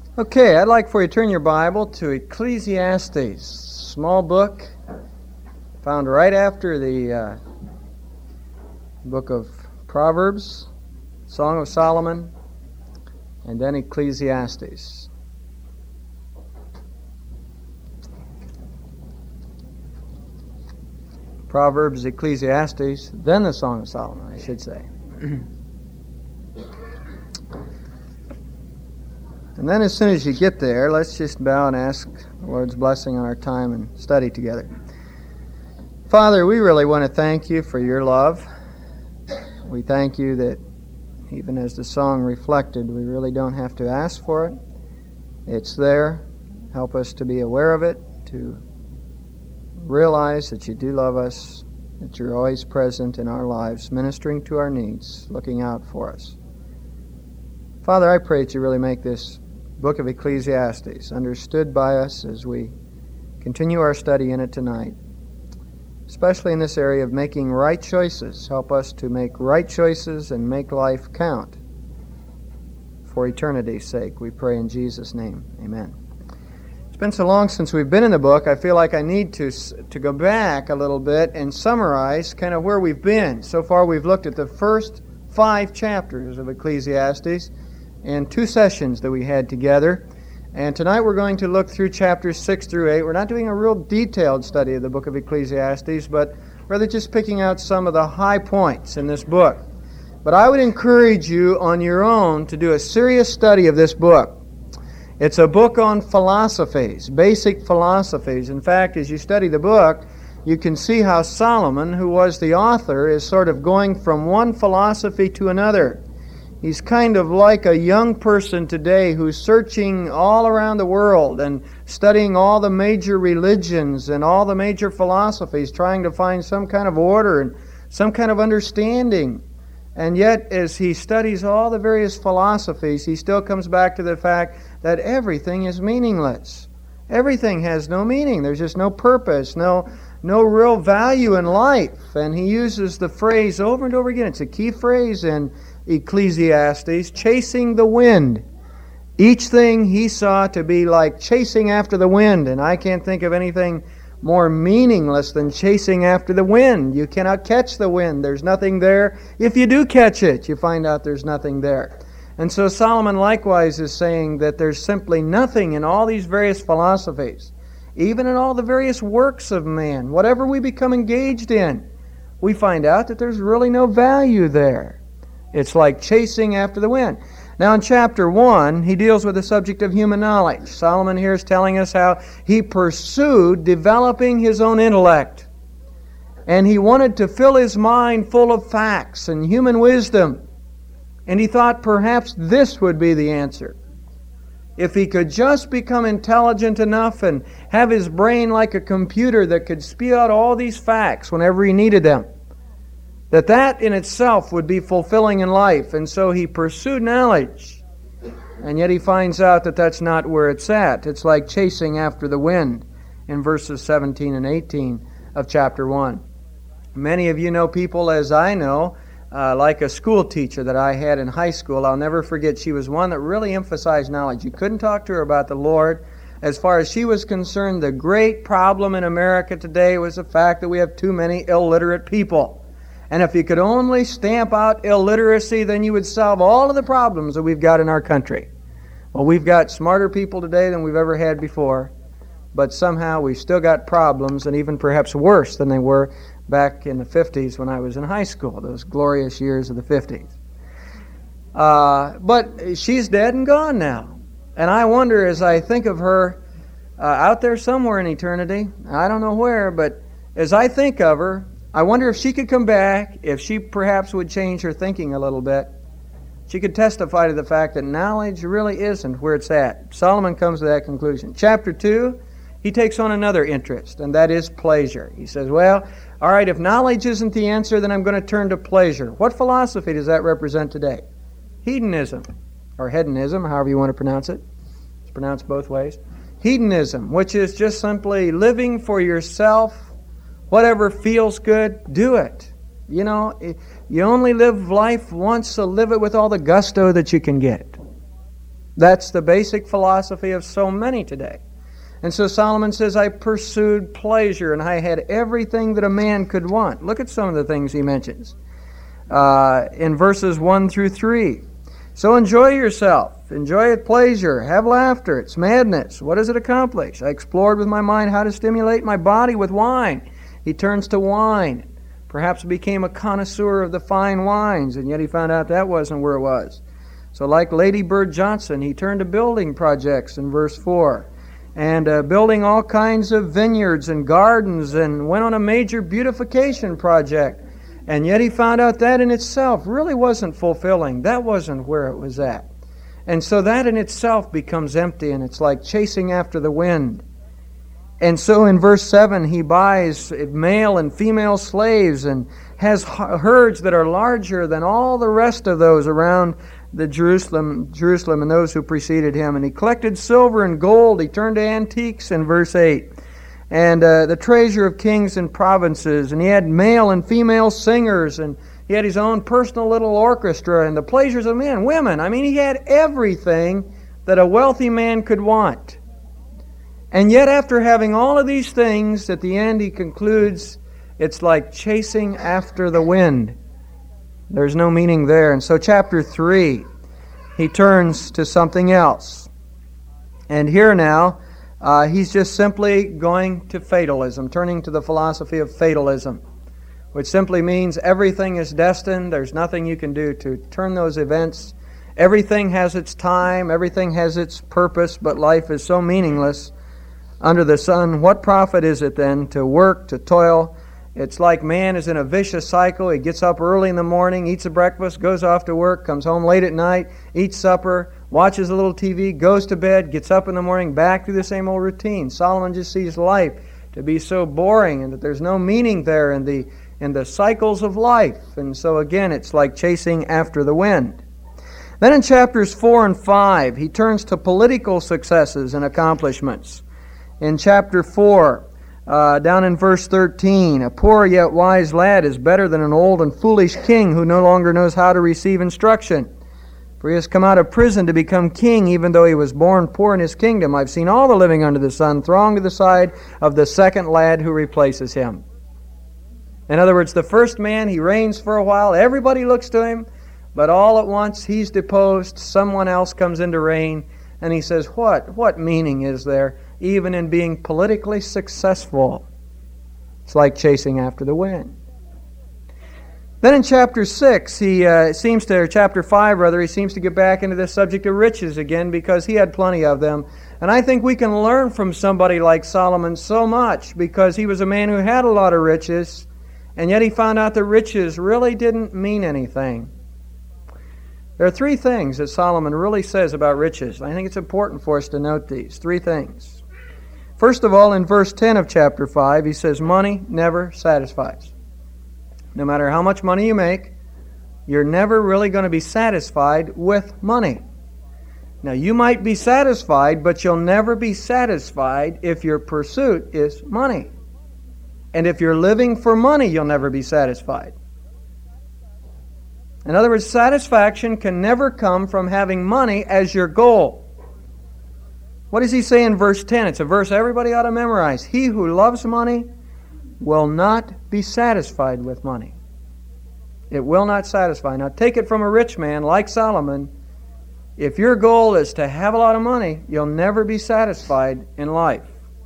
Okay, I'd like for you to turn your Bible to Ecclesiastes, small book found right after the book of Proverbs, Song of Solomon, and then Ecclesiastes. Proverbs, Ecclesiastes, then the Song of Solomon, I should say. And then as soon as you get there, let's just bow and ask the Lord's blessing on our time and study together. Father, we really want to thank you for your love. We thank you that even as the song reflected, we really don't have to ask for it. It's there. Help us to be aware of it, to realize that you do love us, that you're always present in our lives, ministering to our needs, looking out for us. Father, I pray that you really make this book of Ecclesiastes understood by us as we continue our study in it tonight, especially in this area of making right choices. Help us to make right choices and make life count for eternity's sake. We pray in Jesus' name. Amen. It's been so long since we've been in the book, I feel like I need to go back a little bit and summarize kind of where we've been. So far we've looked at the first 5 chapters of Ecclesiastes in 2 sessions that we had together. And tonight we're going to look through chapters 6 through 8. We're not doing a real detailed study of the book of Ecclesiastes, but rather just picking out some of the high points in this book. But I would encourage you on your own to do a serious study of this book. It's a book on philosophies, basic philosophies. In fact, as you study the book, you can see how Solomon, who was the author, is sort of going from one philosophy to another. He's kind of like a young person today who's searching all around the world and studying all the major religions and all the major philosophies, trying to find some kind of order and some kind of understanding. And yet, as he studies all the various philosophies, he still comes back to the fact that everything is meaningless. Everything has no meaning. There's just no purpose, no real value in life. And he uses the phrase over and over again. It's a key phrase in Ecclesiastes, chasing the wind. Each thing he saw to be like chasing after the wind, and I can't think of anything more meaningless than chasing after the wind. You cannot catch the wind. There's nothing there. If you do catch it, you find out there's nothing there. And so Solomon likewise is saying that there's simply nothing in all these various philosophies, even in all the various works of man, whatever we become engaged in, we find out that there's really no value there. It's like chasing after the wind. Now in chapter 1, he deals with the subject of human knowledge. Solomon here is telling us how he pursued developing his own intellect. And he wanted to fill his mind full of facts and human wisdom. And he thought perhaps this would be the answer. If he could just become intelligent enough and have his brain like a computer that could spew out all these facts whenever he needed them, that in itself would be fulfilling in life. And so he pursued knowledge. And yet he finds out that that's not where it's at. It's like chasing after the wind in verses 17 and 18 of chapter 1. Many of you know people, as I know, like a school teacher that I had in high school. I'll never forget, she was one that really emphasized knowledge. You couldn't talk to her about the Lord. As far as she was concerned, the great problem in America today was the fact that we have too many illiterate people. And if you could only stamp out illiteracy, then you would solve all of the problems that we've got in our country. Well, we've got smarter people today than we've ever had before, but somehow we've still got problems, and even perhaps worse than they were back in the 50s when I was in high school, those glorious years of the 50s. But she's dead and gone now. And I wonder, as I think of her out there somewhere in eternity, I don't know where, but as I think of her, I wonder if she could come back, if she perhaps would change her thinking a little bit. She could testify to the fact that knowledge really isn't where it's at. Solomon comes to that conclusion. Chapter 2, he takes on another interest, and that is pleasure. He says, well, all right, if knowledge isn't the answer, then I'm going to turn to pleasure. What philosophy does that represent today? Hedonism, or hedonism, however you want to pronounce it. It's pronounced both ways. Hedonism, which is just simply living for yourself. Whatever feels good, do it. You know, you only live life once, so live it with all the gusto that you can get. That's the basic philosophy of so many today. And so Solomon says, I pursued pleasure and I had everything that a man could want. Look at some of the things he mentions in verses 1 through 3. So enjoy yourself. Enjoy it pleasure. Have laughter. It's madness. What does it accomplish? I explored with my mind how to stimulate my body with wine. He turns to wine. Perhaps became a connoisseur of the fine wines, and yet he found out that wasn't where it was. So like Lady Bird Johnson, he turned to building projects in verse 4. And building all kinds of vineyards and gardens, and went on a major beautification project. And yet he found out that in itself really wasn't fulfilling. That wasn't where it was at. And so that in itself becomes empty, and it's like chasing after the wind. And so in verse 7, he buys male and female slaves and has herds that are larger than all the rest of those around the Jerusalem and those who preceded him. And he collected silver and gold. He turned to antiques in verse 8. And the treasure of kings and provinces. And he had male and female singers. And he had his own personal little orchestra. And the pleasures of men, women. I mean, he had everything that a wealthy man could want. And yet after having all of these things, at the end he concludes, it's like chasing after the wind. There's no meaning there. And so chapter 3, he turns to something else. And here now, he's just simply going to fatalism, turning to the philosophy of fatalism, which simply means everything is destined. There's nothing you can do to turn those events. Everything has its time. Everything has its purpose, but life is so meaningless under the sun. What profit is it then to work, to toil? It's like man is in a vicious cycle. He gets up early in the morning, eats a breakfast, goes off to work, comes home late at night, eats supper, watches a little TV, goes to bed, gets up in the morning, back to the same old routine. Solomon just sees life to be so boring and that there's no meaning there in the cycles of life. And so again, it's like chasing after the wind. Then in chapters 4 and 5, he turns to political successes and accomplishments. In chapter 4, down in verse 13, a poor yet wise lad is better than an old and foolish king who no longer knows how to receive instruction. For he has come out of prison to become king, even though he was born poor in his kingdom. I've seen all the living under the sun throng to the side of the second lad who replaces him. In other words, the first man, he reigns for a while, everybody looks to him, but all at once he's deposed, someone else comes into reign, and he says, what meaning is there even in being politically successful? It's like chasing after the wind. Then in chapter 6, chapter 5 rather, he seems to get back into the subject of riches again because he had plenty of them. And I think we can learn from somebody like Solomon so much because he was a man who had a lot of riches, and yet he found out that riches really didn't mean anything. There are 3 things that Solomon really says about riches. I think it's important for us to note these 3 things. First of all, in verse 10 of chapter 5, he says, money never satisfies. No matter how much money you make, you're never really going to be satisfied with money. Now, you might be satisfied, but you'll never be satisfied if your pursuit is money. And if you're living for money, you'll never be satisfied. In other words, satisfaction can never come from having money as your goal. What does he say in verse 10? It's a verse everybody ought to memorize. He who loves money will not be satisfied with money. It will not satisfy. Now take it from a rich man like Solomon. If your goal is to have a lot of money, you'll never be satisfied in life.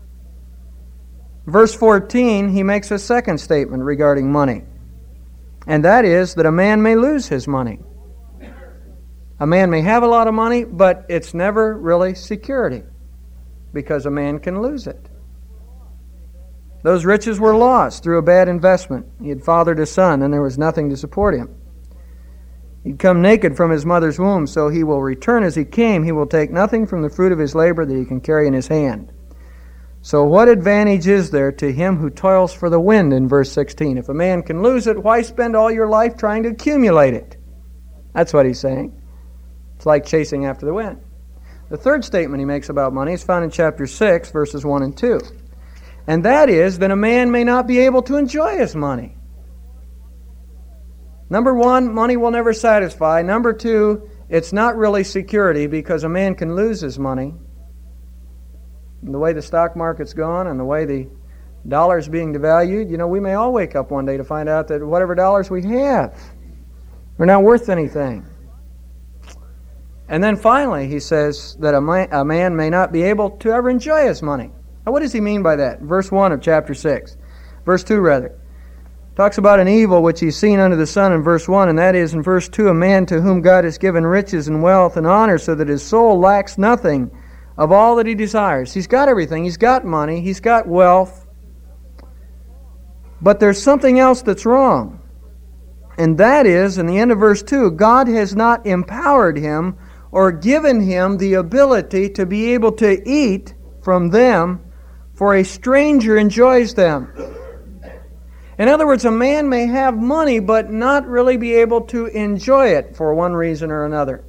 Verse 14, he makes a second statement regarding money. And that is that a man may lose his money. A man may have a lot of money, but it's never really security because a man can lose it. Those riches were lost through a bad investment. He had fathered a son, and there was nothing to support him. He'd come naked from his mother's womb, so he will return as he came. He will take nothing from the fruit of his labor that he can carry in his hand. So what advantage is there to him who toils for the wind in verse 16? If a man can lose it, why spend all your life trying to accumulate it? That's what he's saying. It's like chasing after the wind. The third statement he makes about money is found in chapter 6, verses 1 and 2. And that is that a man may not be able to enjoy his money. Number 1, money will never satisfy. Number 2, it's not really security, because a man can lose his money. And the way the stock market's gone and the way the dollar's being devalued, we may all wake up one day to find out that whatever dollars we have are not worth anything. And then finally, he says that a man may not be able to ever enjoy his money. Now, what does he mean by that? Verse 1 of chapter 6. Verse 2, rather. Talks about an evil which he's seen under the sun in verse 1, and that is in verse 2, a man to whom God has given riches and wealth and honor, so that his soul lacks nothing of all that he desires. He's got everything. He's got money. He's got wealth. But there's something else that's wrong. And that is, in the end of verse 2, God has not empowered him or given him the ability to be able to eat from them, for a stranger enjoys them. In other words, a man may have money but not really be able to enjoy it for one reason or another.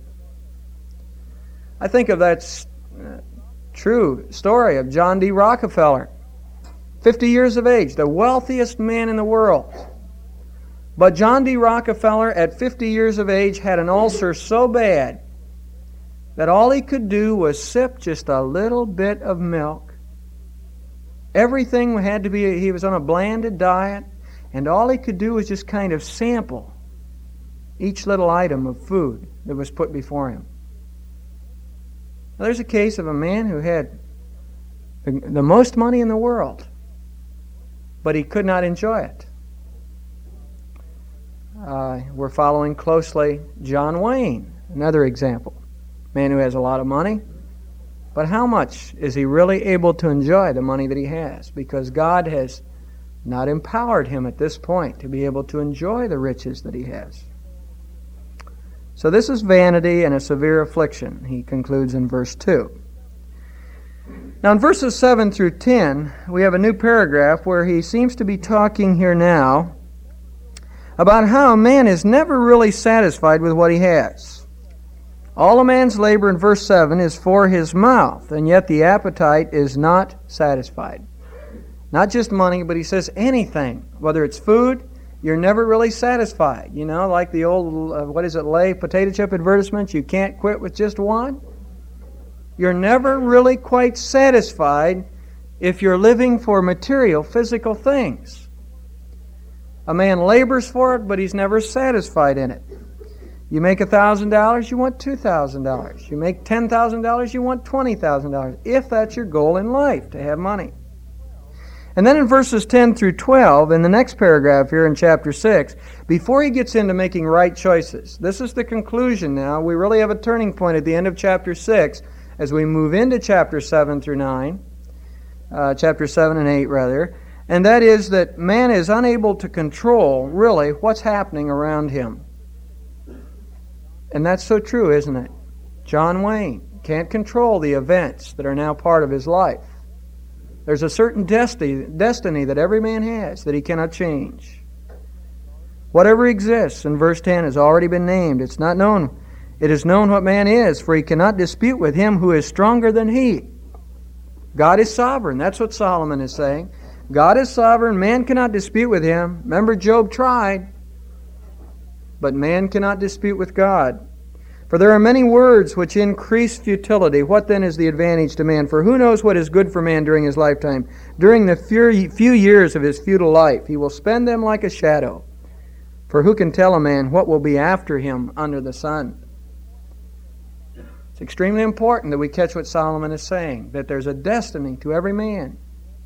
I think of that true story of John D. Rockefeller, 50 years of age, the wealthiest man in the world. But John D. Rockefeller, at 50 years of age, had an ulcer so bad that all he could do was sip just a little bit of milk. Everything had to be, he was on a blanded diet, and all he could do was just kind of sample each little item of food that was put before him. Now, there's a case of a man who had the most money in the world, but he could not enjoy it. We're following closely John Wayne, another example. Man who has a lot of money, but how much is he really able to enjoy the money that he has? Because God has not empowered him at this point to be able to enjoy the riches that he has. So this is vanity and a severe affliction, he concludes in verse 2. Now in verses 7 through 10, we have a new paragraph where he seems to be talking here now about how a man is never really satisfied with what he has. All a man's labor, in verse 7, is for his mouth, and yet the appetite is not satisfied. Not just money, but he says anything. Whether it's food, you're never really satisfied. Like the old, Lay potato chip advertisements, you can't quit with just one. You're never really quite satisfied if you're living for material, physical things. A man labors for it, but he's never satisfied in it. You make $1,000, you want $2,000. You make $10,000, you want $20,000, if that's your goal in life, to have money. And then in verses 10 through 12, in the next paragraph here in chapter 6, before he gets into making right choices, this is the conclusion now. We really have a turning point at the end of chapter 6 as we move into chapter 7 through 9, chapter 7 and 8 rather, and that is that man is unable to control really what's happening around him. And that's so true, isn't it? John Wayne can't control the events that are now part of his life. There's a certain destiny that every man has that he cannot change. Whatever exists in verse 10 has already been named. It is known what man is, for he cannot dispute with him who is stronger than he. God is sovereign. That's what Solomon is saying. God is sovereign. Man cannot dispute with him. Remember, Job tried. But man cannot dispute with God. For there are many words which increase futility. What then is the advantage to man? For who knows what is good for man during his lifetime? During the few years of his futile life, he will spend them like a shadow. For who can tell a man what will be after him under the sun? It's extremely important that we catch what Solomon is saying, that there's a destiny to every man.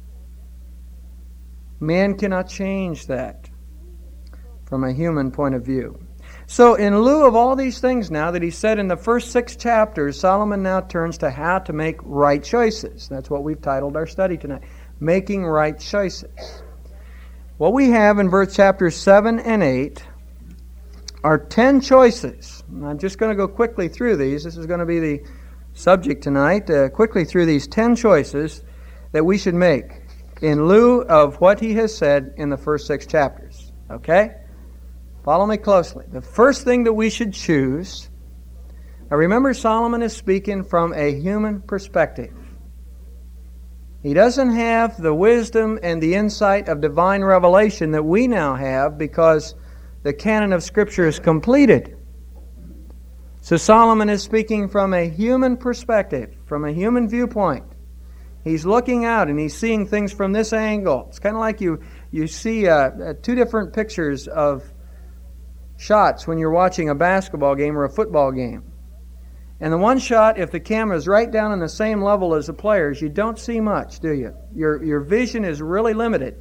Man cannot change that from a human point of view. So in lieu of all these things now that he said in the first 6 chapters, Solomon now turns to how to make right choices. That's what we've titled our study tonight, Making Right Choices. What we have in verse chapters 7 and 8 are 10 choices. And I'm just going to go quickly through these. This is going to be the subject tonight. Quickly through these 10 choices that we should make in lieu of what he has said in the first 6 chapters. Okay? Follow me closely. The first thing that we should choose, now remember Solomon is speaking from a human perspective. He doesn't have the wisdom and the insight of divine revelation that we now have because the canon of Scripture is completed. So Solomon is speaking from a human perspective, from a human viewpoint. He's looking out and he's seeing things from this angle. It's kind of like you see two different pictures of shots when you're watching a basketball game or a football game. And the one shot, if the camera is right down on the same level as the players, you don't see much, do you? Your vision is really limited.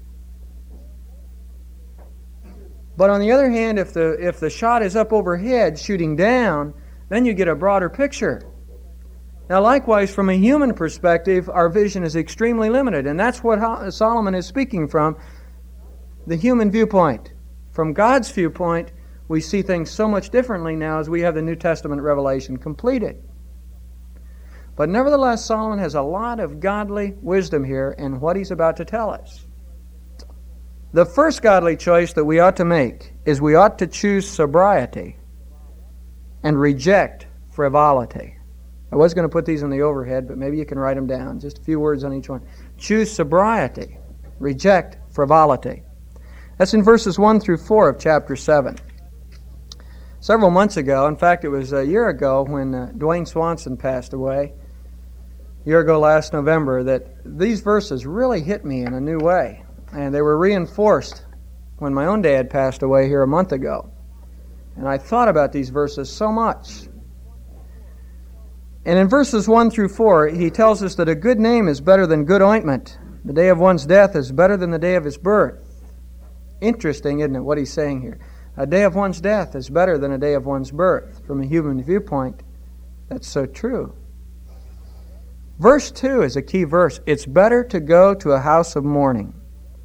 But on the other hand, if the shot is up overhead shooting down, then you get a broader picture. Now likewise, from a human perspective, our vision is extremely limited. And that's what Solomon is speaking from, the human viewpoint. From God's viewpoint, we see things so much differently now as we have the New Testament revelation completed. But nevertheless, Solomon has a lot of godly wisdom here in what he's about to tell us. The first godly choice that we ought to make is we ought to choose sobriety and reject frivolity. I was going to put these in the overhead, but maybe you can write them down. Just a few words on each one. Choose sobriety. Reject frivolity. That's in verses 1 through 4 of chapter 7. Several months ago, in fact it was a year ago when Dwayne Swanson passed away, a year ago last November, that these verses really hit me in a new way. And they were reinforced when my own dad passed away here a month ago. And I thought about these verses so much. And in verses 1 through 4, he tells us that a good name is better than good ointment. The day of one's death is better than the day of his birth. Interesting, isn't it, what he's saying here? A day of one's death is better than a day of one's birth. From a human viewpoint, that's so true. Verse 2 is a key verse. It's better to go to a house of mourning.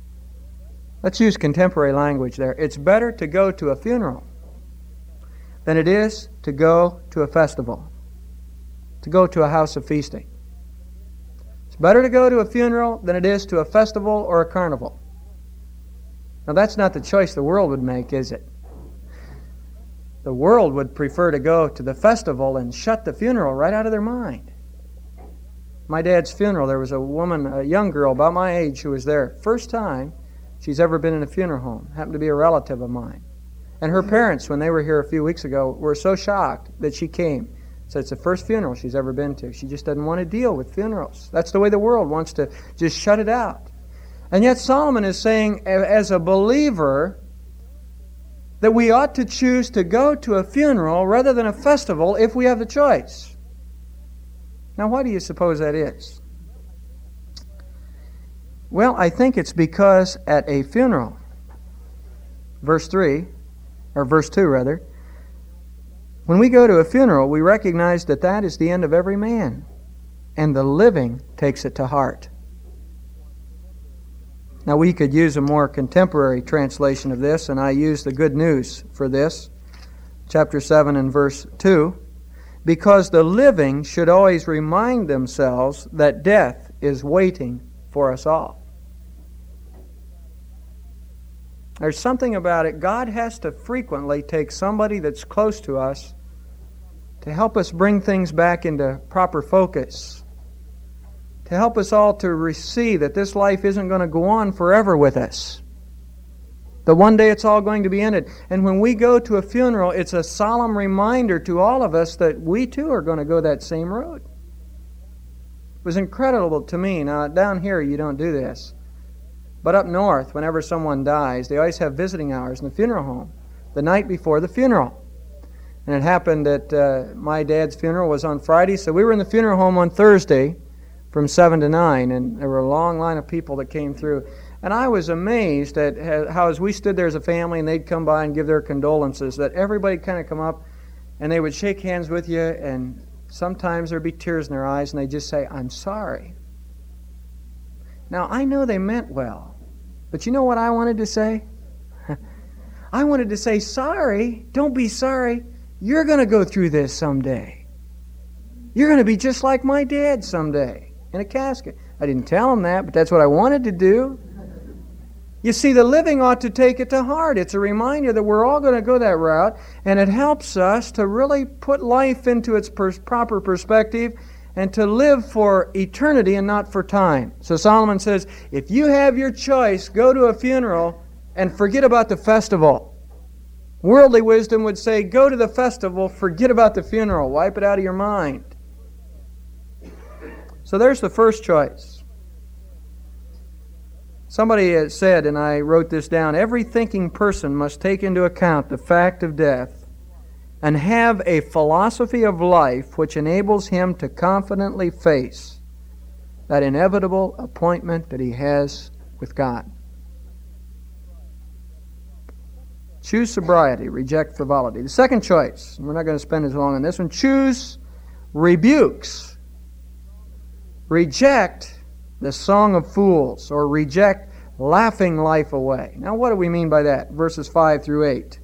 Let's use contemporary language there. It's better to go to a funeral than it is to go to a festival, to go to a house of feasting. It's better to go to a funeral than it is to a festival or a carnival. Now that's not the choice the world would make, is it? The world would prefer to go to the festival and shut the funeral right out of their mind. My dad's funeral, there was a woman, a young girl about my age who was there. First time she's ever been in a funeral home. Happened to be a relative of mine. And her parents, when they were here a few weeks ago, were so shocked that she came. So it's the first funeral she's ever been to. She just doesn't want to deal with funerals. That's the way the world wants to just shut it out. And yet Solomon is saying, as a believer, that we ought to choose to go to a funeral rather than a festival if we have the choice. Now, why do you suppose that is? Well, I think it's because at a funeral, verse 2, when we go to a funeral, we recognize that that is the end of every man, and the living takes it to heart. Now, we could use a more contemporary translation of this, and I use the Good News for this, chapter 7 and verse 2, because the living should always remind themselves that death is waiting for us all. There's something about it. God has to frequently take somebody that's close to us to help us bring things back into proper focus, to help us all to see that this life isn't going to go on forever with us. That one day it's all going to be ended. And when we go to a funeral, it's a solemn reminder to all of us that we too are going to go that same road. It was incredible to me. Now, down here you don't do this. But up north, whenever someone dies, they always have visiting hours in the funeral home the night before the funeral. And it happened that my dad's funeral was on Friday, so we were in the funeral home on Thursday from 7 to 9, and there were a long line of people that came through. And I was amazed at how, as we stood there as a family and they'd come by and give their condolences, that everybody kind of come up and they would shake hands with you, and sometimes there'd be tears in their eyes, and they'd just say, "I'm sorry." Now, I know they meant well, but you know what I wanted to say? I wanted to say, sorry, don't be sorry. You're going to go through this someday. You're going to be just like my dad someday in a casket. I didn't tell him that, but that's what I wanted to do. You see, the living ought to take it to heart. It's a reminder that we're all going to go that route, and it helps us to really put life into its proper perspective and to live for eternity and not for time. So Solomon says, if you have your choice, go to a funeral and forget about the festival. Worldly wisdom would say, go to the festival, forget about the funeral, wipe it out of your mind. So there's the first choice. Somebody has said, and I wrote this down, every thinking person must take into account the fact of death and have a philosophy of life which enables him to confidently face that inevitable appointment that he has with God. Choose sobriety, reject frivolity. The second choice, and we're not going to spend as long on this one, choose rebukes. Reject the song of fools, or reject laughing life away. Now, what do we mean by that? Verses 5 through 8.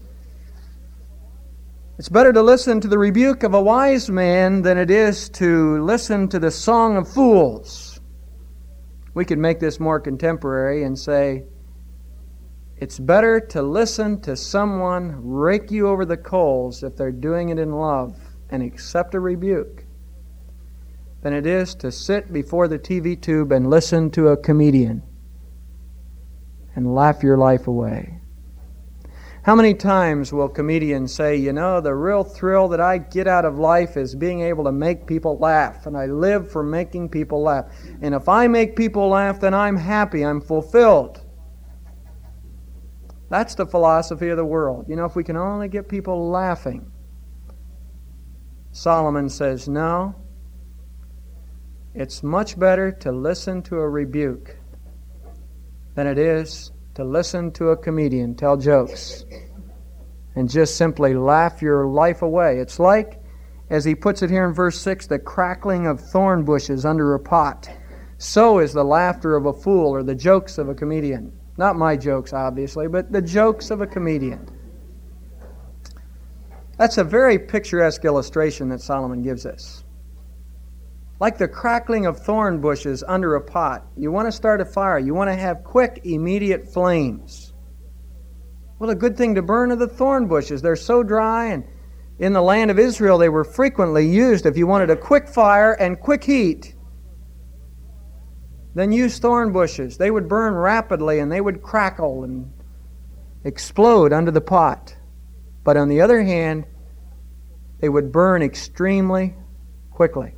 It's better to listen to the rebuke of a wise man than it is to listen to the song of fools. We could make this more contemporary and say, it's better to listen to someone rake you over the coals if they're doing it in love and accept a rebuke than it is to sit before the TV tube and listen to a comedian and laugh your life away. How many times will comedians say, you know, the real thrill that I get out of life is being able to make people laugh, and I live for making people laugh. And if I make people laugh, then I'm happy, I'm fulfilled. That's the philosophy of the world. You know, if we can only get people laughing. Solomon says, no, it's much better to listen to a rebuke than it is to listen to a comedian tell jokes and just simply laugh your life away. It's like, as he puts it here in verse 6, the crackling of thorn bushes under a pot. So is the laughter of a fool or the jokes of a comedian. Not my jokes, obviously, but the jokes of a comedian. That's a very picturesque illustration that Solomon gives us. Like the crackling of thorn bushes under a pot. You want to start a fire. You want to have quick, immediate flames. Well, a good thing to burn are the thorn bushes. They're so dry, and in the land of Israel they were frequently used. If you wanted a quick fire and quick heat, then use thorn bushes. They would burn rapidly and they would crackle and explode under the pot. But on the other hand, they would burn extremely quickly.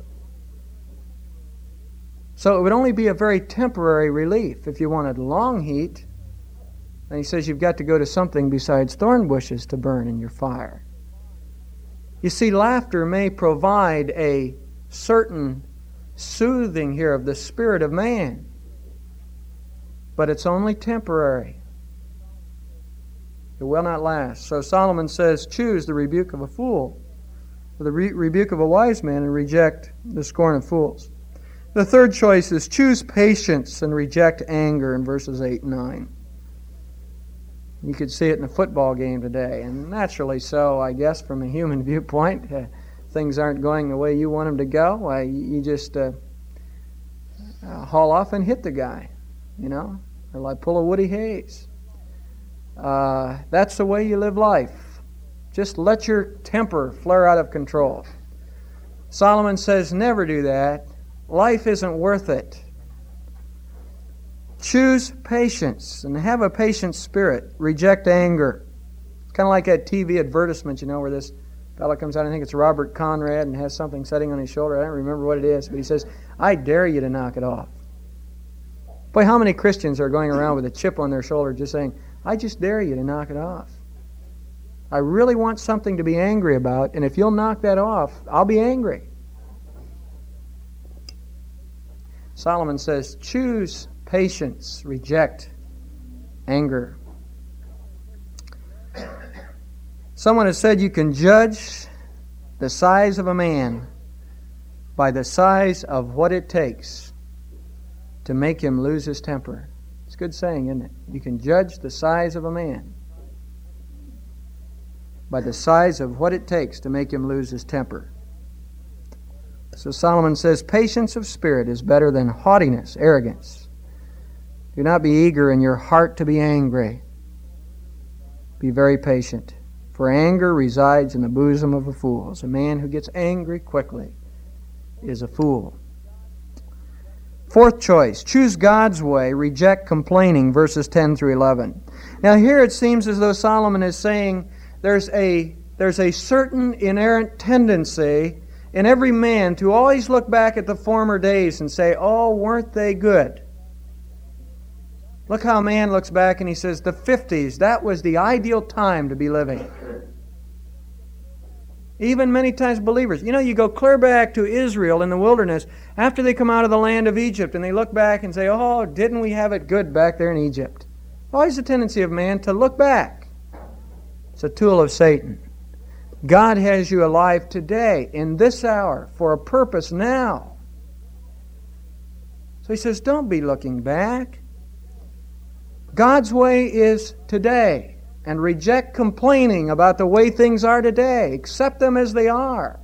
So it would only be a very temporary relief. If you wanted long heat, then he says you've got to go to something besides thorn bushes to burn in your fire. You see, laughter may provide a certain soothing here of the spirit of man, but it's only temporary. It will not last. So Solomon says, choose the rebuke of a fool, or the rebuke of a wise man, and reject the scorn of fools. The third choice is choose patience and reject anger in verses 8 and 9. You could see it in a football game today, and naturally so, I guess, from a human viewpoint. Things aren't going the way you want them to go. You just haul off and hit the guy, you know, or like pull a Woody Hayes. That's the way you live life. Just let your temper flare out of control. Solomon says, never do that. Life isn't worth it. Choose patience and have a patient spirit. Reject anger. It's kind of like that TV advertisement, you know, where this fellow comes out, I think it's Robert Conrad, and has something sitting on his shoulder. I don't remember what it is, but he says, I dare you to knock it off. Boy, how many Christians are going around with a chip on their shoulder just saying, I just dare you to knock it off. I really want something to be angry about, and if you'll knock that off, I'll be angry. Solomon says, choose patience, reject anger. Someone has said you can judge the size of a man by the size of what it takes to make him lose his temper. It's a good saying, isn't it? You can judge the size of a man by the size of what it takes to make him lose his temper. So Solomon says, patience of spirit is better than haughtiness, arrogance. Do not be eager in your heart to be angry. Be very patient. For anger resides in the bosom of a fool. A man who gets angry quickly is a fool. Fourth choice, choose God's way, reject complaining, verses 10 through 11. Now here it seems as though Solomon is saying there's a certain inherent tendency in every man to always look back at the former days and say, oh, weren't they good? Look how man looks back and he says, the 50s, that was the ideal time to be living. Even many times believers. You know, you go clear back to Israel in the wilderness after they come out of the land of Egypt and they look back and say, oh, didn't we have it good back there in Egypt? Always a tendency of man to look back. It's a tool of Satan. God has you alive today, in this hour, for a purpose now. So he says, don't be looking back. God's way is today. And reject complaining about the way things are today. Accept them as they are.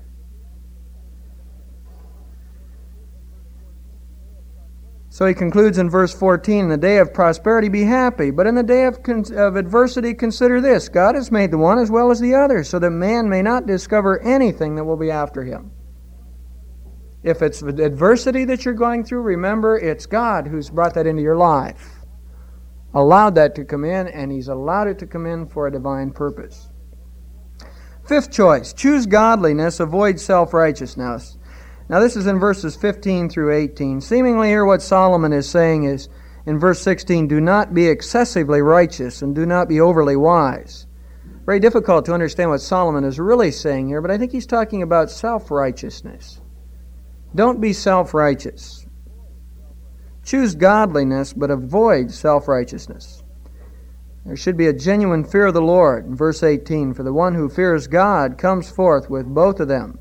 So he concludes in verse 14, in the day of prosperity be happy, but in the day of adversity consider this, God has made the one as well as the other, so that man may not discover anything that will be after him. If it's adversity that you're going through, remember it's God who's brought that into your life. Allowed that to come in, and He's allowed it to come in for a divine purpose. Fifth choice, choose godliness, avoid self-righteousness. Now this is in verses 15 through 18. Seemingly here what Solomon is saying is, in verse 16, do not be excessively righteous and do not be overly wise. Very difficult to understand what Solomon is really saying here, but I think he's talking about self-righteousness. Don't be self-righteous. Choose godliness, but avoid self-righteousness. There should be a genuine fear of the Lord. In verse 18, for the one who fears God comes forth with both of them.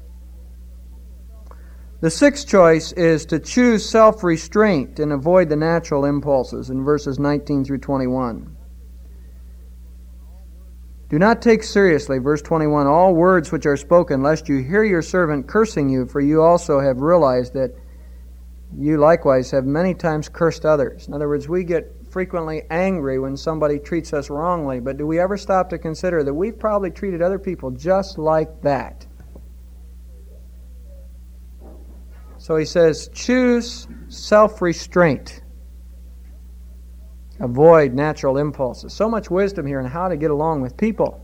The sixth choice is to choose self-restraint and avoid the natural impulses in verses 19 through 21. Do not take seriously, verse 21, all words which are spoken, lest you hear your servant cursing you, for you also have realized that you likewise have many times cursed others. In other words, we get frequently angry when somebody treats us wrongly, but do we ever stop to consider that we've probably treated other people just like that? So he says, choose self-restraint. Avoid natural impulses. So much wisdom here in how to get along with people.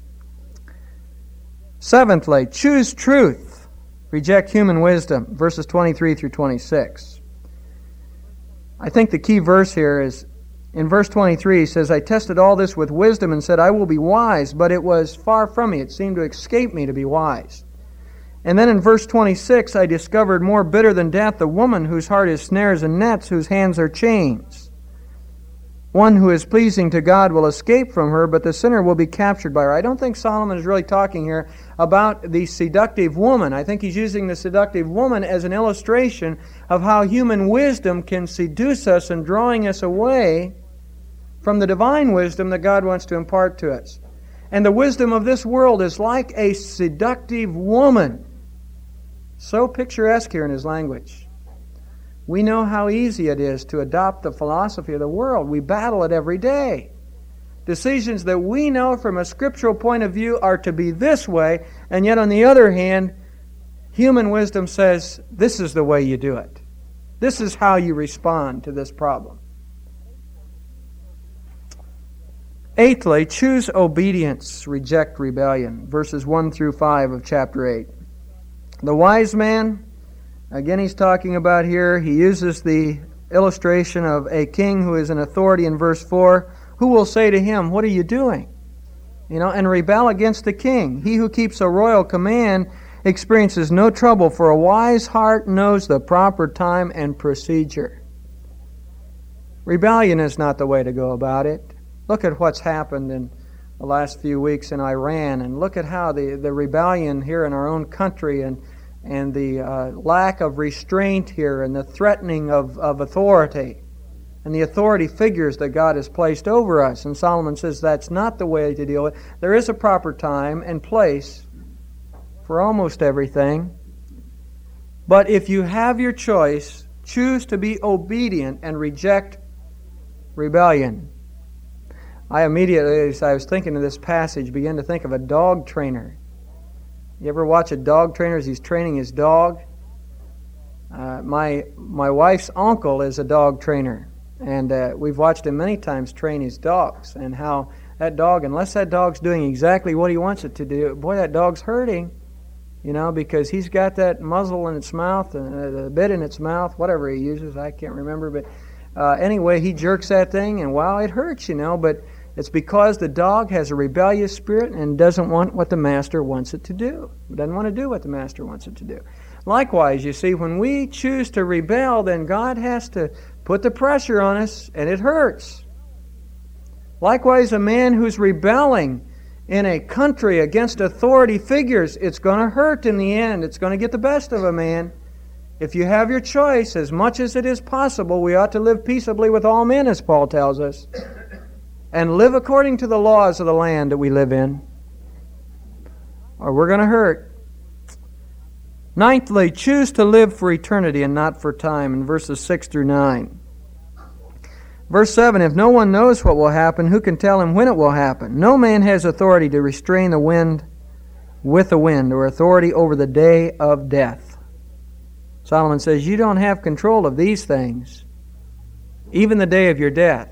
Seventhly, choose truth. Reject human wisdom, verses 23 through 26. I think the key verse here is, in verse 23, he says, I tested all this with wisdom and said, I will be wise, but it was far from me. It seemed to escape me to be wise. And then in verse 26, I discovered more bitter than death, a woman whose heart is snares and nets, whose hands are chains. One who is pleasing to God will escape from her, but the sinner will be captured by her. I don't think Solomon is really talking here about the seductive woman. I think he's using the seductive woman as an illustration of how human wisdom can seduce us and drawing us away from the divine wisdom that God wants to impart to us. And the wisdom of this world is like a seductive woman. So picturesque here in his language. We know how easy it is to adopt the philosophy of the world. We battle it every day. Decisions that we know from a scriptural point of view are to be this way, and yet on the other hand, human wisdom says, this is the way you do it. This is how you respond to this problem. Eighthly, choose obedience, reject rebellion. Verses 1 through 5 of chapter 8. The wise man, again he's talking about here, he uses the illustration of a king who is in authority in verse 4. Who will say to him, what are you doing? And rebel against the king. He who keeps a royal command experiences no trouble, for a wise heart knows the proper time and procedure. Rebellion is not the way to go about it. Look at what's happened in the last few weeks in Iran, and look at how the rebellion here in our own country and the lack of restraint here and the threatening of authority and the authority figures that God has placed over us. And Solomon says that's not the way to deal with it. There is a proper time and place for almost everything. But if you have your choice, choose to be obedient and reject rebellion. I immediately, as I was thinking of this passage, began to think of a dog trainer. You ever watch a dog trainer as he's training his dog? My wife's uncle is a dog trainer, and we've watched him many times train his dogs, and how that dog, unless that dog's doing exactly what he wants it to do, boy, that dog's hurting, because he's got that muzzle in its mouth, the bit in its mouth, whatever he uses, I can't remember, but anyway, he jerks that thing, and wow, it hurts, but it's because the dog has a rebellious spirit and doesn't want what the master wants it to do. It doesn't want to do what the master wants it to do. Likewise, you see, when we choose to rebel, then God has to put the pressure on us, and it hurts. Likewise, a man who's rebelling in a country against authority figures, it's going to hurt in the end. It's going to get the best of a man. If you have your choice, as much as it is possible, we ought to live peaceably with all men, as Paul tells us, and live according to the laws of the land that we live in, or we're going to hurt. Ninthly, choose to live for eternity and not for time, in verses 6 through 9. Verse 7, if no one knows what will happen, who can tell him when it will happen? No man has authority to restrain the wind with the wind, or authority over the day of death. Solomon says, you don't have control of these things, even the day of your death.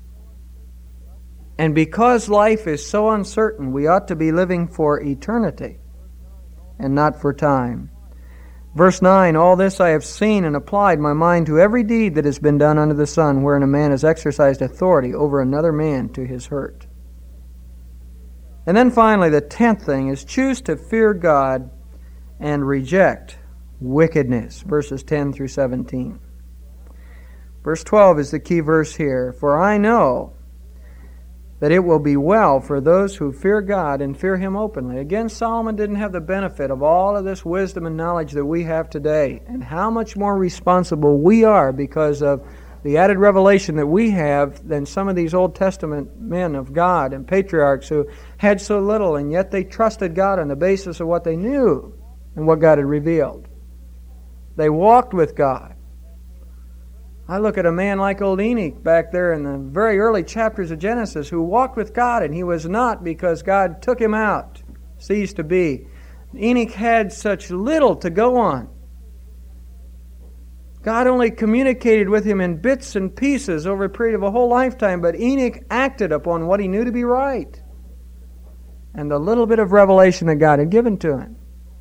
And because life is so uncertain, we ought to be living for eternity and not for time. Verse 9, all this I have seen and applied my mind to every deed that has been done under the sun, wherein a man has exercised authority over another man to his hurt. And then finally, the 10th thing is choose to fear God and reject wickedness, verses 10 through 17. Verse 12 is the key verse here. For I know that it will be well for those who fear God and fear Him openly. Again, Solomon didn't have the benefit of all of this wisdom and knowledge that we have today, and how much more responsible we are because of the added revelation that we have than some of these Old Testament men of God and patriarchs who had so little, and yet they trusted God on the basis of what they knew and what God had revealed. They walked with God. I look at a man like old Enoch back there in the very early chapters of Genesis who walked with God, and he was not because God took him out, ceased to be. Enoch had such little to go on. God only communicated with him in bits and pieces over a period of a whole lifetime, but Enoch acted upon what he knew to be right and the little bit of revelation that God had given to him.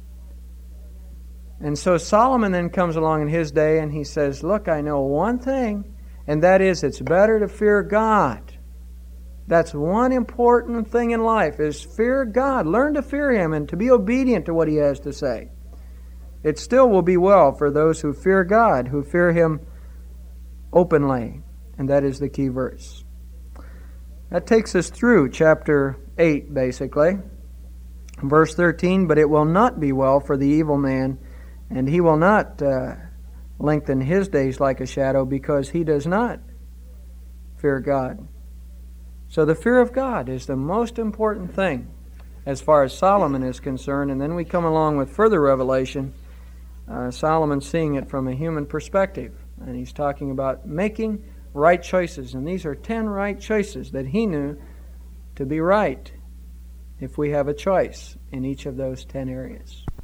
And so Solomon then comes along in his day and he says, look, I know one thing, and that is it's better to fear God. That's one important thing in life, is fear God. Learn to fear Him and to be obedient to what He has to say. It still will be well for those who fear God, who fear Him openly. And that is the key verse. That takes us through chapter 8, basically. Verse 13, but it will not be well for the evil man, and he will not lengthen his days like a shadow, because he does not fear God. So the fear of God is the most important thing as far as Solomon is concerned. And then we come along with further revelation. Solomon seeing it from a human perspective. And he's talking about making right choices. And these are 10 right choices that he knew to be right if we have a choice in each of those 10 areas.